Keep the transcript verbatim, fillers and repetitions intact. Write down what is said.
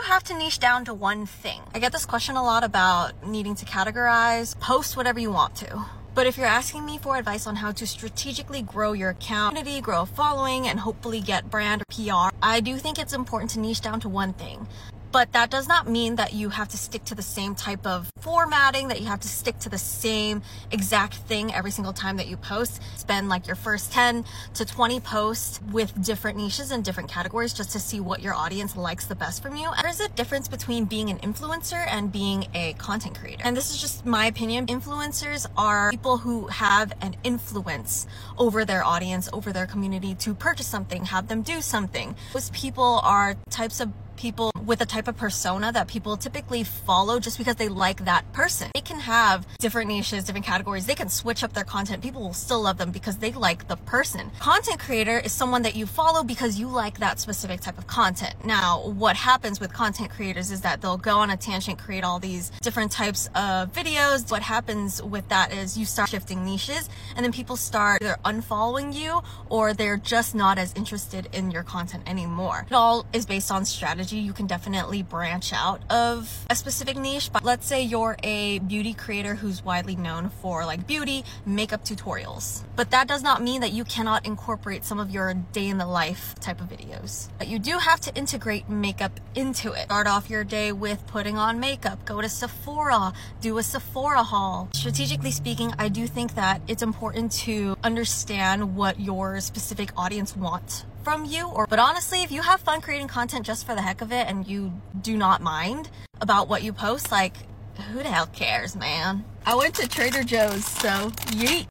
have to niche down to one thing. I get this question a lot about needing to categorize, post whatever you want to. But if you're asking me for advice on how to strategically grow your account, community, grow a following, and hopefully get brand or P R, I do think it's important to niche down to one thing. But that does not mean that you have to stick to the same type of formatting, that you have to stick to the same exact thing every single time that you post. Spend like your first ten to twenty posts with different niches and different categories just to see what your audience likes the best from you. There's a difference between being an influencer and being a content creator. And this is just my opinion. Influencers are people who have an influence over their audience, over their community to purchase something, have them do something. Those people are types of people with a type of persona that people typically follow just because they like that person. They can have different niches, different categories. They can switch up their content. People will still love them because they like the person. Content creator is someone that you follow because you like that specific type of content. Now, what happens with content creators is that they'll go on a tangent, create all these different types of videos. What happens with that is you start shifting niches, and then people start either unfollowing you or they're just not as interested in your content anymore. It all is based on strategy. You can definitely branch out of a specific niche, but let's say you're a beauty creator who's widely known for like beauty makeup tutorials, but that does not mean that you cannot incorporate some of your day in the life type of videos. But you do have to integrate makeup into it. Start off your day with putting on makeup, go to Sephora, do a Sephora haul. Strategically speaking, I do think that it's important to understand what your specific audience wants from you. Or but honestly, if you have fun creating content just for the heck of it and you do not mind about what you post, like who the hell cares, man? I went to Trader Joe's, so yeet.